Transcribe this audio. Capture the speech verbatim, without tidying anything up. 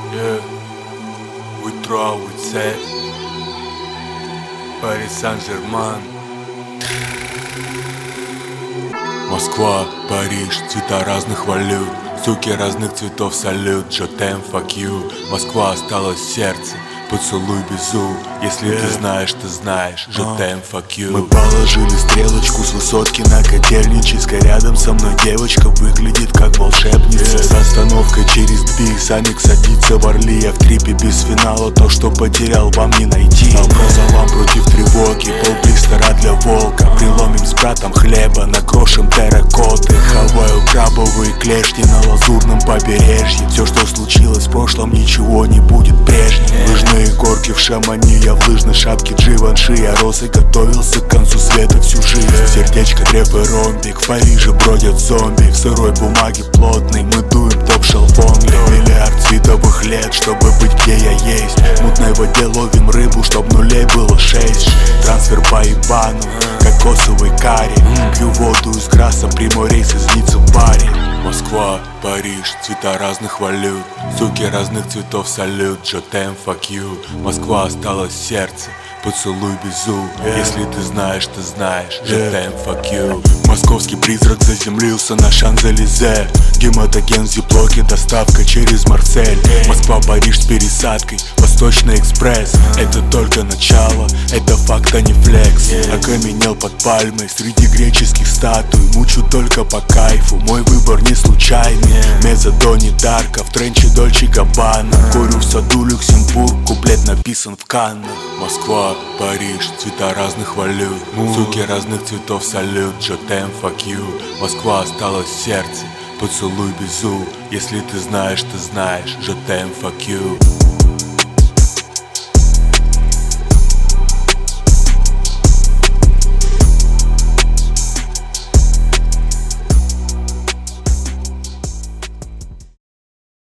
Yeah, we throw with set Paris Saint-Germain. Москва, Париж, цвета разных валют, суки разных цветов, салют, Jotem, fuck you. Москва осталась в сердце, поцелуй безу. Если yeah. ты знаешь, ты знаешь, Jotem, fuck you. Мы положили стрелочку с высотки на Котельнической. Рядом со мной девочка выглядит как волшебница. yeah. С остановкой через две Саник садится в Орли. Я в трипе без финала, то, что потерял, вам не найти. Образован против тревоги, полблистера для волка. Приломим с братом хлеба, накрошим терракоты. Хаваю крабовые клешни на лазурном побережье. Все, что случилось в прошлом, ничего не будет прежним. Лыжные горки в Шамани, я в лыжной шапке Дживанши. Я рос и готовился к концу света всю жизнь. Сердечко, дреп и ромбик, в Париже бродят зомби. В сырой бумаге плотной мы дуем топ-шелфонги. Миллиард световых лет, чтобы быть где я есть. В мутной воде ловим рыбу, чтоб нулей было шесть. Трансфер по ебану, кокосовый карри. Пью воду из Грасса, прямой рейс из Ниццы в паре. Москва, Париж, цвета разных валют, суки разных цветов, салют, Jotem, fuck you. Москва осталась в сердце, поцелуй безу. yeah. Если ты знаешь, ты знаешь, Jotem, fuck you. Московский призрак заземлился на Шанзелизе. Гематоген в зиплоке, доставка через Марсель. Москва, Париж с пересадкой, Восточный экспресс. Это только начало, это факт, а не флекс. Окаменел под пальмой среди греческих статуй. Мучу только по кайфу, мой выбор не случайный. Меза Дони Дарко, в тренче Дольче Габбана. Курю в саду Люксембург, куплет написан в Каннах. Москва, Париж, цвета разных валют, суки разных цветов, салют, Jotem, fuck you. Москва осталась в сердце, поцелуй безу. Если ты знаешь, ты знаешь, Jotem, fuck you.